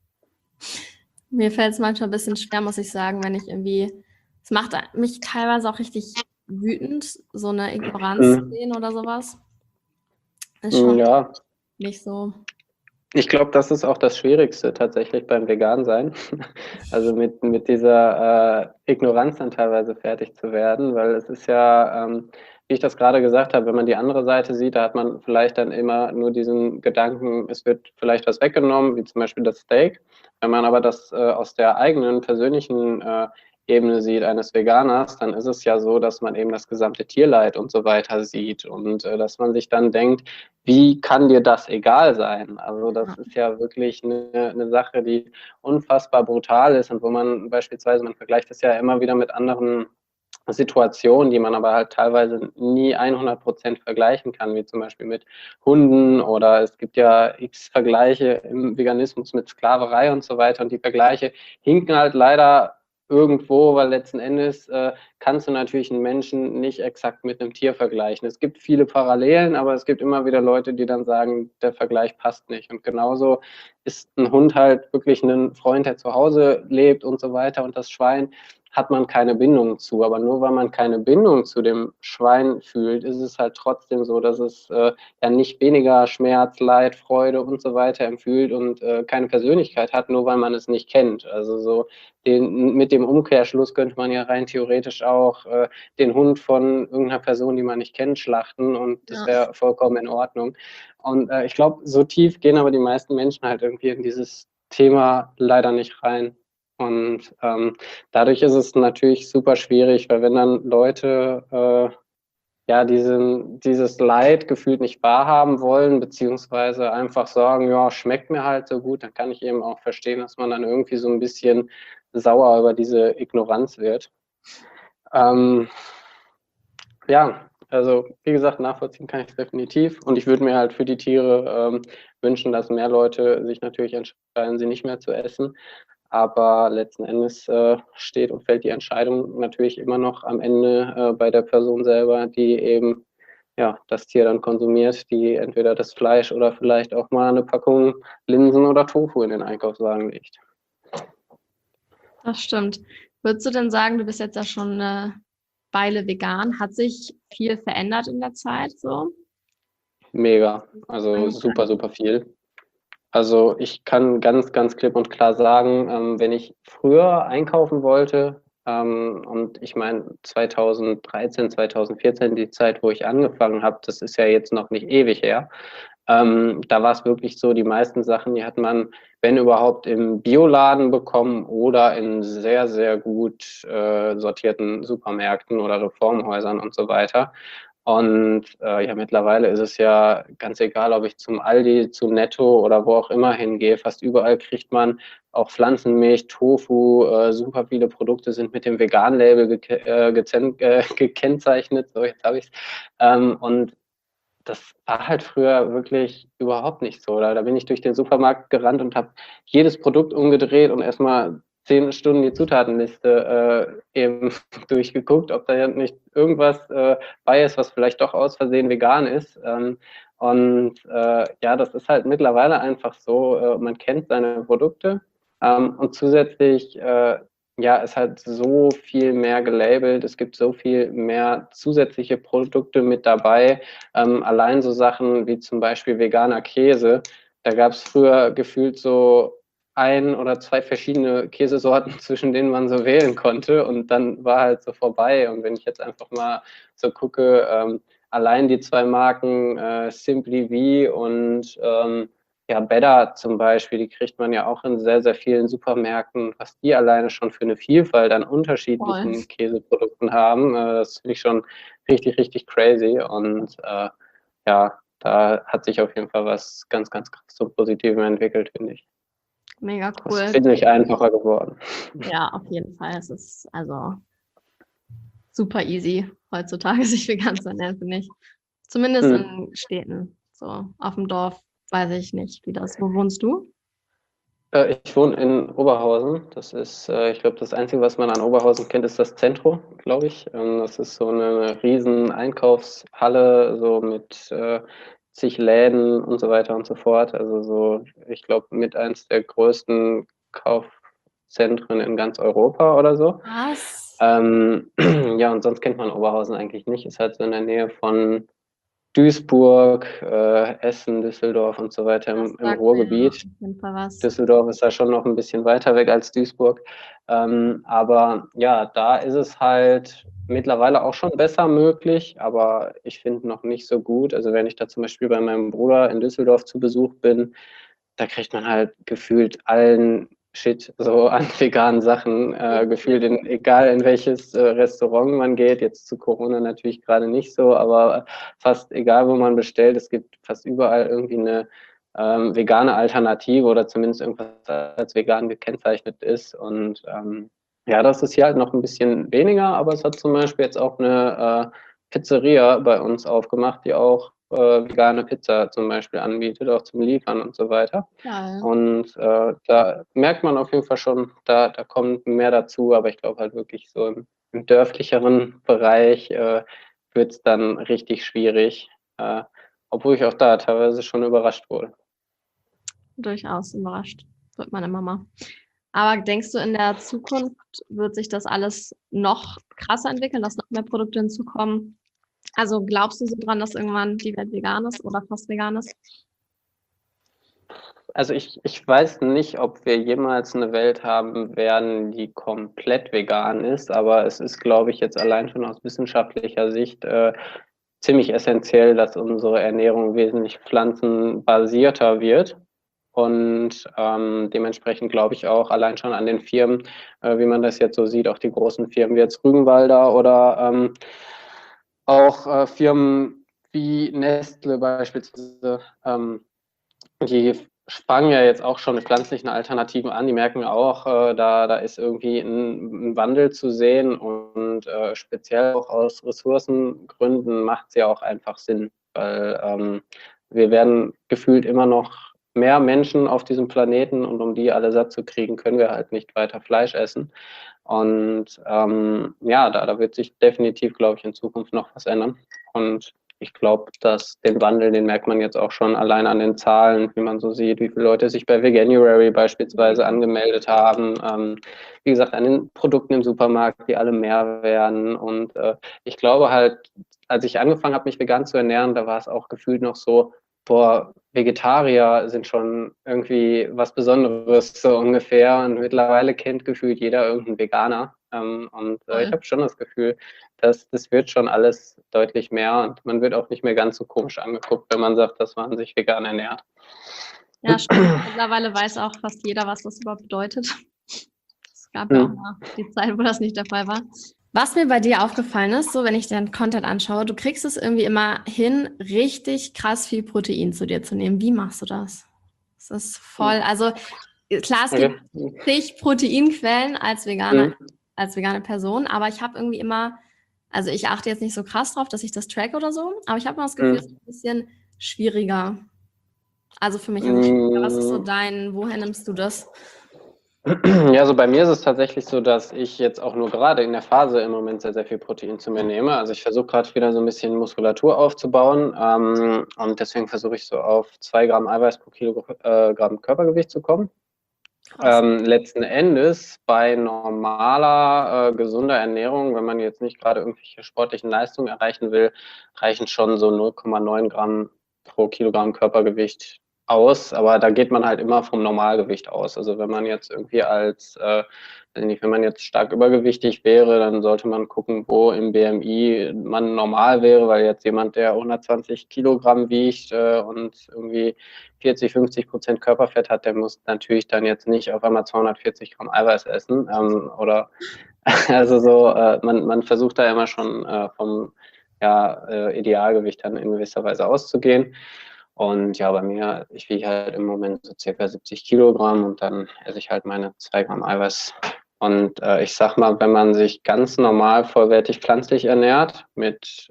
B: Mir fällt es manchmal ein bisschen schwer, muss ich sagen, wenn ich irgendwie, es macht mich teilweise auch richtig wütend, so eine Ignoranz zu sehen oder sowas. Ist schon
A: ja.
B: Nicht so.
A: Ich glaube, das ist auch das Schwierigste tatsächlich beim Vegan-Sein. Also mit dieser Ignoranz dann teilweise fertig zu werden, weil es ist ja, wie ich das gerade gesagt habe, wenn man die andere Seite sieht, da hat man vielleicht dann immer nur diesen Gedanken, es wird vielleicht was weggenommen, wie zum Beispiel das Steak. Wenn man aber das aus der eigenen persönlichen Ebene sieht eines Veganers, dann ist es ja so, dass man eben das gesamte Tierleid und so weiter sieht und dass man sich dann denkt, wie kann dir das egal sein? Also das ist ja wirklich eine Sache, die unfassbar brutal ist und wo man beispielsweise, man vergleicht das ja immer wieder mit anderen Situationen, die man aber halt teilweise nie 100% vergleichen kann, wie zum Beispiel mit Hunden oder es gibt ja x Vergleiche im Veganismus mit Sklaverei und so weiter und die Vergleiche hinken halt leider irgendwo, weil letzten Endes kannst du natürlich einen Menschen nicht exakt mit einem Tier vergleichen. Es gibt viele Parallelen, aber es gibt immer wieder Leute, die dann sagen, der Vergleich passt nicht. Und genauso ist ein Hund halt wirklich ein Freund, der zu Hause lebt und so weiter. Und das Schwein hat man keine Bindung zu. Aber nur weil man keine Bindung zu dem Schwein fühlt, ist es halt trotzdem so, dass es ja nicht weniger Schmerz, Leid, Freude und so weiter empfühlt und keine Persönlichkeit hat, nur weil man es nicht kennt. Also so mit dem Umkehrschluss könnte man ja rein theoretisch auch den Hund von irgendeiner Person, die man nicht kennt, schlachten und das wäre vollkommen in Ordnung. Und ich glaube, so tief gehen aber die meisten Menschen halt irgendwie in dieses Thema leider nicht rein. Und dadurch ist es natürlich super schwierig, weil wenn dann Leute ja dieses Leid gefühlt nicht wahrhaben wollen, beziehungsweise einfach sagen, ja, schmeckt mir halt so gut, dann kann ich eben auch verstehen, dass man dann irgendwie so ein bisschen sauer über diese Ignoranz wird. Ja, also wie gesagt, nachvollziehen kann ich es definitiv. Und ich würde mir halt für die Tiere wünschen, dass mehr Leute sich natürlich entscheiden, sie nicht mehr zu essen. Aber letzten Endes steht und fällt die Entscheidung natürlich immer noch am Ende bei der Person selber, die eben ja, das Tier dann konsumiert, die entweder das Fleisch oder vielleicht auch mal eine Packung Linsen oder Tofu in den Einkaufswagen legt.
B: Das stimmt. Würdest du denn sagen, du bist jetzt ja schon eine Weile vegan? Hat sich viel verändert in der Zeit so?
A: Mega, also super, super viel. Also ich kann ganz, ganz klipp und klar sagen, wenn ich früher einkaufen wollte, und ich meine 2013, 2014, die Zeit, wo ich angefangen habe, das ist ja jetzt noch nicht ewig her, da war es wirklich so, die meisten Sachen, die hat man, wenn überhaupt, im Bioladen bekommen oder in sehr, sehr gut sortierten Supermärkten oder Reformhäusern und so weiter. Und ja, mittlerweile ist es ja ganz egal, ob ich zum Aldi, zu Netto oder wo auch immer hingehe. Fast überall kriegt man auch Pflanzenmilch, Tofu, super viele Produkte sind mit dem Vegan-Label gekennzeichnet. So, jetzt habe ich es. Und das war halt früher wirklich überhaupt nicht so. Da bin ich durch den Supermarkt gerannt und habe jedes Produkt umgedreht und erstmal 10 Stunden die Zutatenliste eben durchgeguckt, ob da nicht irgendwas bei ist, was vielleicht doch aus Versehen vegan ist. Und ja, das ist halt mittlerweile einfach so, man kennt seine Produkte und zusätzlich ja, es hat so viel mehr gelabelt, es gibt so viel mehr zusätzliche Produkte mit dabei. Allein so Sachen wie zum Beispiel veganer Käse. Da gab es früher gefühlt so 1 oder 2 verschiedene Käsesorten, zwischen denen man so wählen konnte und dann war halt so vorbei. Und wenn ich jetzt einfach mal so gucke, allein die 2 Marken Simply V und ja, Better zum Beispiel, die kriegt man ja auch in sehr, sehr vielen Supermärkten, was die alleine schon für eine Vielfalt an unterschiedlichen Käseprodukten haben. Das finde ich schon richtig, richtig crazy. Und ja, da hat sich auf jeden Fall was ganz, ganz krass zum Positiven entwickelt, finde ich.
B: Mega cool.
A: Es ist nicht einfacher geworden.
B: Ja, auf jeden Fall. Es ist also super easy heutzutage, sich vegan zu ernähren, finde ich. Zumindest in Städten. So, auf dem Dorf weiß ich nicht, wie das. Wo wohnst du?
A: Ich wohne in Oberhausen. Das ist, ich glaube, das Einzige, was man an Oberhausen kennt, ist das Zentrum, glaube ich. Das ist so eine riesen Einkaufshalle, so mit zig Läden und so weiter und so fort. Also so, ich glaube, mit eins der größten Kaufzentren in ganz Europa oder so.
B: Was?
A: Ja, und sonst kennt man Oberhausen eigentlich nicht. Ist halt so in der Nähe von Duisburg, Essen, Düsseldorf und so weiter im Ruhrgebiet.
B: Auf jeden Fall was.
A: Düsseldorf ist da schon noch ein bisschen weiter weg als Duisburg. Aber ja, da ist es halt mittlerweile auch schon besser möglich, aber ich finde noch nicht so gut. Also wenn ich da zum Beispiel bei meinem Bruder in Düsseldorf zu Besuch bin, da kriegt man halt gefühlt allen Shit so an veganen Sachen, gefühlt egal in welches Restaurant man geht, jetzt zu Corona natürlich gerade nicht so, aber fast egal, wo man bestellt, es gibt fast überall irgendwie eine vegane Alternative oder zumindest irgendwas als vegan gekennzeichnet ist. Und ja, das ist hier halt noch ein bisschen weniger, aber es hat zum Beispiel jetzt auch eine Pizzeria bei uns aufgemacht, die auch vegane Pizza zum Beispiel anbietet, auch zum Liefern und so weiter.
B: Geil.
A: Und da merkt man auf jeden Fall schon, da kommt mehr dazu, aber ich glaube halt wirklich so im dörflicheren Bereich wird es dann richtig schwierig, obwohl ich auch da teilweise schon überrascht wurde.
B: Durchaus überrascht. Wird man immer mal. Aber denkst du, in der Zukunft wird sich das alles noch krasser entwickeln, dass noch mehr Produkte hinzukommen? Also glaubst du so dran, dass irgendwann die Welt vegan ist oder fast vegan ist?
A: Also ich weiß nicht, ob wir jemals eine Welt haben werden, die komplett vegan ist, aber es ist, glaube ich, jetzt allein schon aus wissenschaftlicher Sicht ziemlich essentiell, dass unsere Ernährung wesentlich pflanzenbasierter wird. Und dementsprechend glaube ich auch allein schon an den Firmen, wie man das jetzt so sieht, auch die großen Firmen wie jetzt Rügenwalder oder auch Firmen wie Nestle beispielsweise, die fangen ja jetzt auch schon mit pflanzlichen Alternativen an. Die merken auch, da ist irgendwie ein Wandel zu sehen und speziell auch aus Ressourcengründen macht es ja auch einfach Sinn, weil wir werden gefühlt immer noch mehr Menschen auf diesem Planeten und um die alle satt zu kriegen, können wir halt nicht weiter Fleisch essen. Und ja, da wird sich definitiv, glaube ich, in Zukunft noch was ändern. Und ich glaube, dass den Wandel, den merkt man jetzt auch schon allein an den Zahlen, wie man so sieht, wie viele Leute sich bei Veganuary beispielsweise angemeldet haben. Wie gesagt, an den Produkten im Supermarkt, die alle mehr werden. Und ich glaube halt, als ich angefangen habe, mich vegan zu ernähren, da war es auch gefühlt noch so, boah, Vegetarier sind schon irgendwie was Besonderes, so ungefähr. Und mittlerweile kennt gefühlt jeder irgendeinen Veganer. Und ich habe schon das Gefühl, dass das wird schon alles deutlich mehr und man wird auch nicht mehr ganz so komisch angeguckt, wenn man sagt, dass man sich vegan ernährt.
B: Ja, stimmt. Mittlerweile weiß auch fast jeder, was das überhaupt bedeutet. Es gab ja auch mal die Zeit, wo das nicht der Fall war. Was mir bei dir aufgefallen ist, so wenn ich deinen Content anschaue, du kriegst es irgendwie immer hin, richtig krass viel Protein zu dir zu nehmen. Wie machst du das? Das ist voll, also klar, es gibt zig Proteinquellen als vegane Person, aber ich habe irgendwie immer, also ich achte jetzt nicht so krass drauf, dass ich das track oder so, aber ich habe immer das Gefühl, es ist ein bisschen schwieriger. Also für mich ist es schwieriger. Was ist so woher nimmst du das?
A: Ja, also bei mir ist es tatsächlich so, dass ich jetzt auch nur gerade in der Phase im Moment sehr, sehr viel Protein zu mir nehme. Also ich versuche gerade wieder so ein bisschen Muskulatur aufzubauen und deswegen versuche ich so auf 2 Gramm Eiweiß pro Kilogramm Körpergewicht zu kommen. Letzten Endes bei normaler, gesunder Ernährung, wenn man jetzt nicht gerade irgendwelche sportlichen Leistungen erreichen will, reichen schon so 0,9 Gramm pro Kilogramm Körpergewicht aus, aber da geht man halt immer vom Normalgewicht aus. Also wenn man jetzt irgendwie wenn man jetzt stark übergewichtig wäre, dann sollte man gucken, wo im BMI man normal wäre, weil jetzt jemand, der 120 Kilogramm wiegt und irgendwie 40-50% Körperfett hat, der muss natürlich dann jetzt nicht auf einmal 240 Gramm Eiweiß essen. Also so, man versucht da immer schon vom Idealgewicht dann in gewisser Weise auszugehen. Und ja, bei mir, ich wiege halt im Moment so circa 70 Kilogramm und dann esse ich halt meine 2 Gramm Eiweiß. Und ich sag mal, wenn man sich ganz normal vollwertig pflanzlich ernährt, mit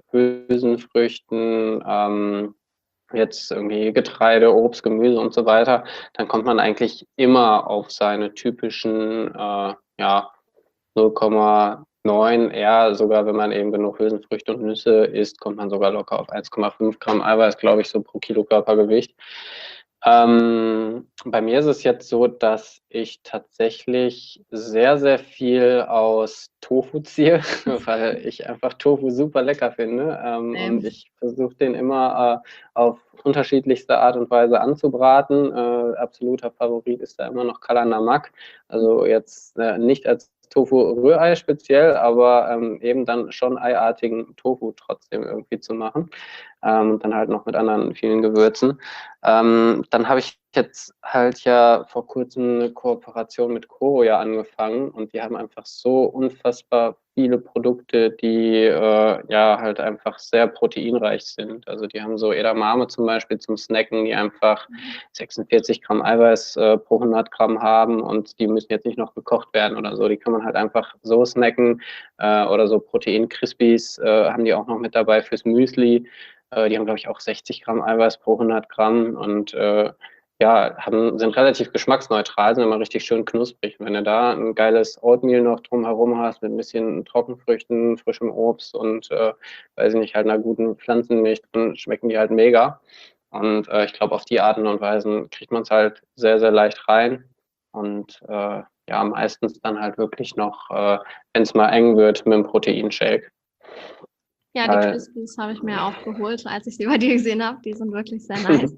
A: Hülsenfrüchten, jetzt irgendwie Getreide, Obst, Gemüse und so weiter, dann kommt man eigentlich immer auf seine typischen 0,9, eher sogar, wenn man eben genug Hülsenfrüchte und Nüsse isst, kommt man sogar locker auf 1,5 Gramm Eiweiß, glaube ich, so pro Kilo Körpergewicht. Bei mir ist es jetzt so, dass ich tatsächlich sehr, sehr viel aus Tofu ziehe, weil ich einfach Tofu super lecker finde. Und ich versuche den immer auf unterschiedlichste Art und Weise anzubraten. Absoluter Favorit ist da immer noch Kala Namak. Also jetzt nicht als Tofu-Rührei speziell, aber eben dann schon eiartigen Tofu trotzdem irgendwie zu machen. Und dann halt noch mit anderen vielen Gewürzen. Dann habe ich jetzt halt ja vor kurzem eine Kooperation mit Koro ja angefangen und die haben einfach so unfassbar viele Produkte, die halt einfach sehr proteinreich sind. Also die haben so Edamame zum Beispiel zum Snacken, die einfach 46 Gramm Eiweiß pro 100 Gramm haben und die müssen jetzt nicht noch gekocht werden oder so. Die kann man halt einfach so snacken oder so Protein-Crispies haben die auch noch mit dabei fürs Müsli. Die haben, glaube ich, auch 60 Gramm Eiweiß pro 100 Gramm und sind relativ geschmacksneutral, sind immer richtig schön knusprig. Und wenn du da ein geiles Oatmeal noch drumherum hast mit ein bisschen Trockenfrüchten, frischem Obst und, weiß ich nicht, halt einer guten Pflanzenmilch, dann schmecken die halt mega. Und ich glaube, auf die Arten und Weisen kriegt man es halt sehr, sehr leicht rein. Und meistens dann halt wirklich noch, wenn es mal eng wird, mit dem Proteinshake.
B: Ja, die Crispies habe ich mir auch geholt, als ich sie bei dir gesehen habe. Die sind wirklich sehr nice.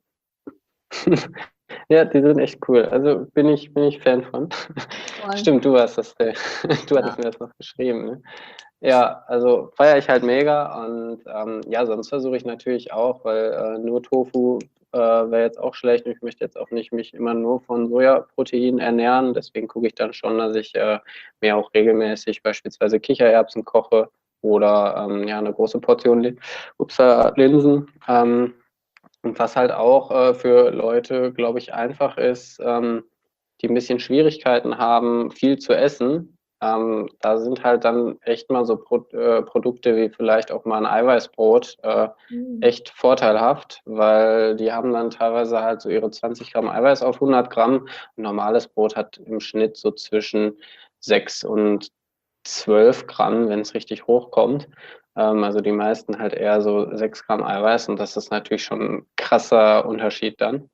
A: Ja, die sind echt cool. Also bin ich Fan von.
B: Voll.
A: Stimmt, du hattest mir das noch geschrieben. Ne? Ja, also feiere ich halt mega und sonst versuche ich natürlich auch, weil nur Tofu wäre jetzt auch schlecht und ich möchte jetzt auch nicht mich immer nur von Sojaprotein ernähren. Deswegen gucke ich dann schon, dass ich mir auch regelmäßig beispielsweise Kichererbsen koche oder eine große Portion Linsen. Und was halt auch für Leute, glaube ich, einfach ist, die ein bisschen Schwierigkeiten haben, viel zu essen. Da sind halt dann echt mal so Produkte wie vielleicht auch mal ein Eiweißbrot echt vorteilhaft, weil die haben dann teilweise halt so ihre 20 Gramm Eiweiß auf 100 Gramm. Ein normales Brot hat im Schnitt so zwischen 6 und 12 Gramm, wenn es richtig hochkommt. Also die meisten halt eher so 6 Gramm Eiweiß und das ist natürlich schon ein krasser Unterschied dann.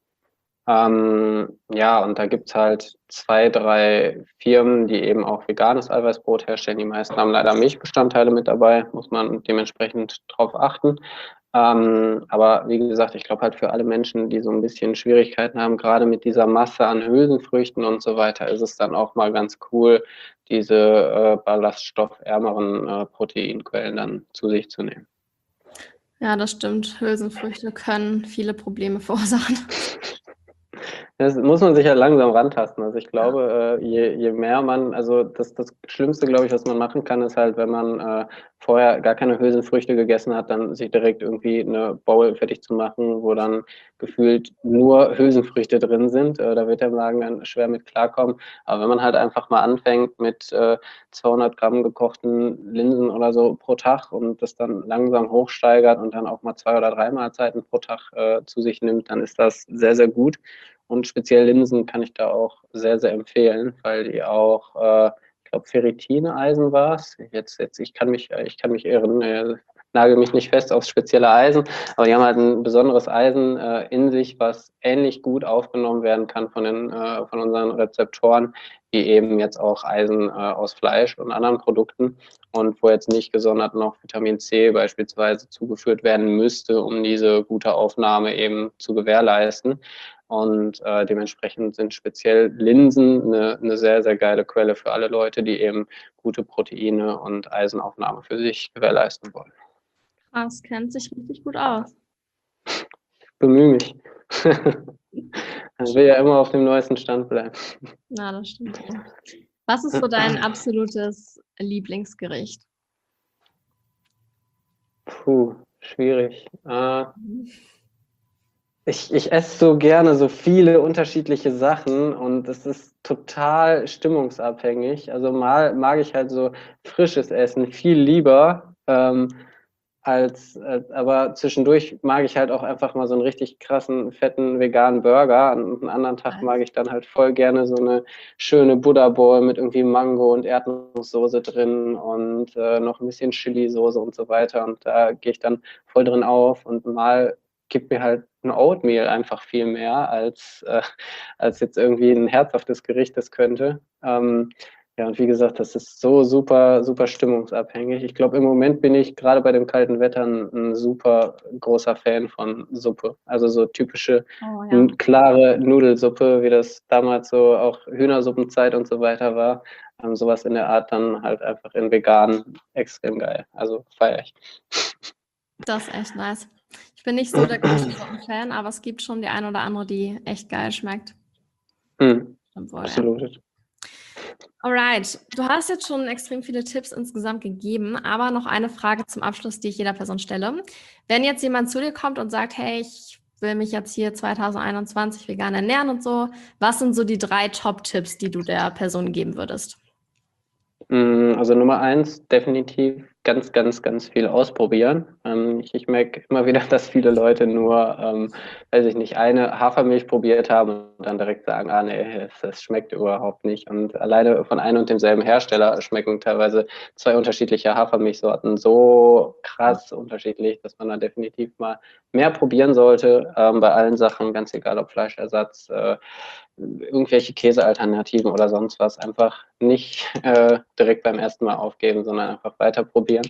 A: Und da gibt's halt 2, 3 Firmen, die eben auch veganes Eiweißbrot herstellen. Die meisten haben leider Milchbestandteile mit dabei, muss man dementsprechend drauf achten. Aber wie gesagt, ich glaube halt für alle Menschen, die so ein bisschen Schwierigkeiten haben, gerade mit dieser Masse an Hülsenfrüchten und so weiter, ist es dann auch mal ganz cool, diese ballaststoffärmeren Proteinquellen dann zu sich zu nehmen.
B: Ja, das stimmt. Hülsenfrüchte können viele Probleme verursachen.
A: Das muss man sich ja langsam rantasten. Also ich glaube, je mehr man, also das Schlimmste, glaube ich, was man machen kann, ist halt, wenn man vorher gar keine Hülsenfrüchte gegessen hat, dann sich direkt irgendwie eine Bowl fertig zu machen, wo dann gefühlt nur Hülsenfrüchte drin sind. Da wird der Magen dann schwer mit klarkommen. Aber wenn man halt einfach mal anfängt mit 200 Gramm gekochten Linsen oder so pro Tag und das dann langsam hochsteigert und dann auch mal 2 oder 3 Mahlzeiten pro Tag zu sich nimmt, dann ist das sehr, sehr gut. Und speziell Linsen kann ich da auch sehr, sehr empfehlen, weil die auch, ich glaube, Ferritineisen war es. Ich kann mich irren, nagel mich nicht fest aufs spezielle Eisen, aber die haben halt ein besonderes Eisen in sich, was ähnlich gut aufgenommen werden kann von unseren Rezeptoren, wie eben jetzt auch Eisen aus Fleisch und anderen Produkten und wo jetzt nicht gesondert noch Vitamin C beispielsweise zugeführt werden müsste, um diese gute Aufnahme eben zu gewährleisten. Und dementsprechend sind speziell Linsen eine sehr, sehr geile Quelle für alle Leute, die eben gute Proteine und Eisenaufnahme für sich gewährleisten wollen.
B: Krass, kennt sich richtig gut aus.
A: Bemühe mich. Man will ja immer auf dem neuesten Stand bleiben.
B: Na, das stimmt. Ja. Was ist so dein absolutes Lieblingsgericht?
A: Puh, schwierig. Ich esse so gerne so viele unterschiedliche Sachen und es ist total stimmungsabhängig. Also mal mag ich halt so frisches Essen viel lieber, aber zwischendurch mag ich halt auch einfach mal so einen richtig krassen, fetten veganen Burger. Und einen anderen Tag mag ich dann halt voll gerne so eine schöne Buddha Bowl mit irgendwie Mango und Erdnusssoße drin und noch ein bisschen Chili-Soße und so weiter. Und da gehe ich dann voll drin auf und mal gibt mir halt ein Oatmeal einfach viel mehr als jetzt irgendwie ein herzhaftes Gericht das könnte. Ja, und wie gesagt, das ist so super, super stimmungsabhängig. Ich glaube, im Moment bin ich gerade bei dem kalten Wetter ein super großer Fan von Suppe. Also so typische, klare Nudelsuppe, wie das damals so auch Hühnersuppenzeit und so weiter war. Sowas in der Art dann halt einfach in vegan extrem geil. Also feiere ich.
B: Das ist echt nice. Ich bin nicht so der große Suppen-Fan, aber es gibt schon die eine oder andere, die echt geil schmeckt.
A: Absolut. Ja.
B: Alright, du hast jetzt schon extrem viele Tipps insgesamt gegeben, aber noch eine Frage zum Abschluss, die ich jeder Person stelle. Wenn jetzt jemand zu dir kommt und sagt, hey, ich will mich jetzt hier 2021 vegan ernähren und so, was sind so die 3 Top-Tipps, die du der Person geben würdest?
A: Also Nummer 1, definitiv ganz, ganz, ganz viel ausprobieren. Ich merke immer wieder, dass viele Leute nur, weiß ich nicht, eine Hafermilch probiert haben und dann direkt sagen, ah nee, das schmeckt überhaupt nicht. Und alleine von einem und demselben Hersteller schmecken teilweise 2 unterschiedliche Hafermilchsorten so krass unterschiedlich, dass man da definitiv mal mehr probieren sollte, bei allen Sachen, ganz egal ob Fleischersatz, irgendwelche Käsealternativen oder sonst was, einfach nicht direkt beim ersten Mal aufgeben, sondern einfach weiter probieren.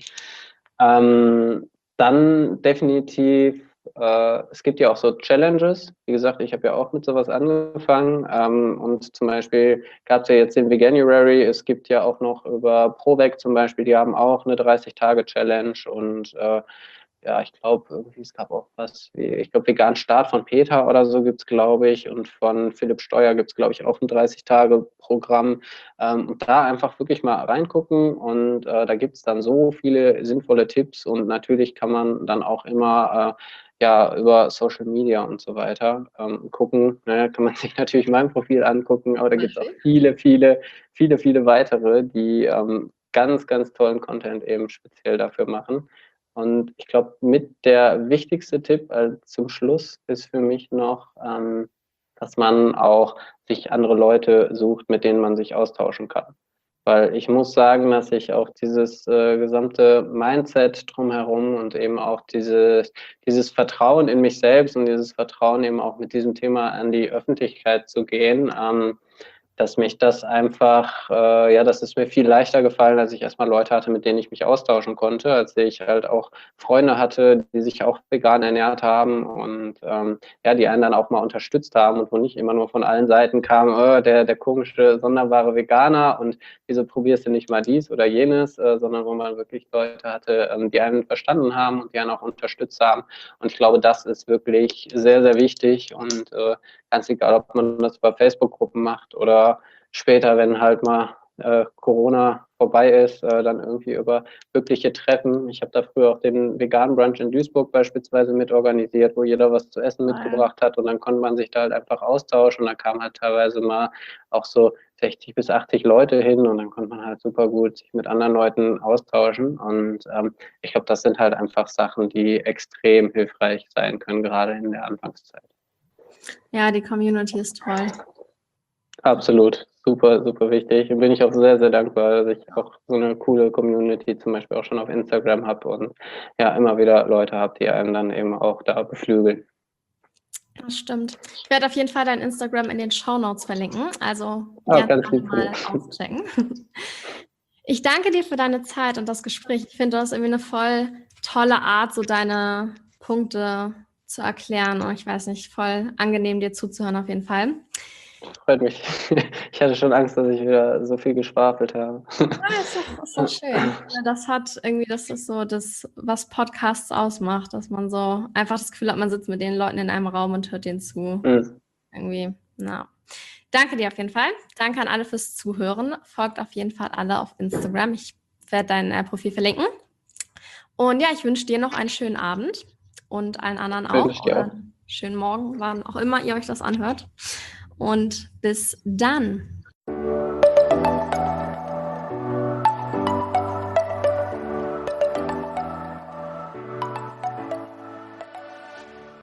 A: Dann definitiv, es gibt ja auch so Challenges. Wie gesagt, ich habe ja auch mit sowas angefangen. Und zum Beispiel gab es ja jetzt den Veganuary. Es gibt ja auch noch über Provec zum Beispiel, die haben auch eine 30-Tage-Challenge und ja, ich glaube, irgendwie, es gab auch was wie, ich glaube, Vegan Start von Peter oder so gibt's, glaube ich, und von Philipp Steuer gibt's, glaube ich, auch ein 30-Tage-Programm. Und da einfach wirklich mal reingucken und da gibt's dann so viele sinnvolle Tipps und natürlich kann man dann auch immer ja, über Social Media und so weiter gucken. Ne, kann man sich natürlich mein Profil angucken, aber da gibt's auch viele weitere, die ganz, ganz tollen Content eben speziell dafür machen. Und ich glaube, mit der wichtigste Tipp zum Schluss ist für mich noch, dass man auch sich andere Leute sucht, mit denen man sich austauschen kann. Weil ich muss sagen, dass ich auch dieses gesamte Mindset drumherum und eben auch dieses Vertrauen in mich selbst und dieses Vertrauen eben auch mit diesem Thema an die Öffentlichkeit zu gehen, dass mich das einfach, ja, das ist mir viel leichter gefallen, als ich erstmal Leute hatte, mit denen ich mich austauschen konnte, als ich halt auch Freunde hatte, die sich auch vegan ernährt haben und ja, die einen dann auch mal unterstützt haben und wo nicht immer nur von allen Seiten kam, der komische, sonderbare Veganer und wieso probierst du nicht mal dies oder jenes, sondern wo man wirklich Leute hatte, die einen verstanden haben und die einen auch unterstützt haben. Und ich glaube, das ist wirklich sehr, sehr wichtig und ganz egal, ob man das über Facebook-Gruppen macht oder später, wenn halt mal Corona vorbei ist, dann irgendwie über wirkliche Treffen. Ich habe da früher auch den Vegan Brunch in Duisburg beispielsweise mit organisiert, wo jeder was zu essen mitgebracht hat und dann konnte man sich da halt einfach austauschen und da kamen halt teilweise mal auch so 60 bis 80 Leute hin und dann konnte man halt super gut sich mit anderen Leuten austauschen und ich glaube, das sind halt einfach Sachen, die extrem hilfreich sein können, gerade in der Anfangszeit.
B: Ja, die Community ist toll.
A: Absolut, super, super wichtig. Und bin ich auch sehr, sehr dankbar, dass ich auch so eine coole Community zum Beispiel auch schon auf Instagram habe und ja, immer wieder Leute habe, die einem dann eben auch da beflügeln.
B: Das stimmt. Ich werde auf jeden Fall dein Instagram in den Shownotes verlinken, also gerne mal auschecken. Ich danke dir für deine Zeit und das Gespräch. Ich finde, das ist irgendwie eine voll tolle Art, so deine Punkte zu erklären. Und ich weiß nicht, voll angenehm, dir zuzuhören auf jeden Fall.
A: Freut mich. Ich hatte schon Angst, dass ich wieder so viel geschwafelt habe.
B: Ja, ist doch schön. Das hat irgendwie, das ist so das, was Podcasts ausmacht, dass man so einfach das Gefühl hat, man sitzt mit den Leuten in einem Raum und hört denen zu. Irgendwie, na. Danke dir auf jeden Fall. Danke an alle fürs Zuhören. Folgt auf jeden Fall alle auf Instagram. Ich werde dein Profil verlinken. Und ja, ich wünsche dir noch einen schönen Abend und allen anderen auch. Oder schönen Morgen, wann auch immer ihr euch das anhört. Und bis dann.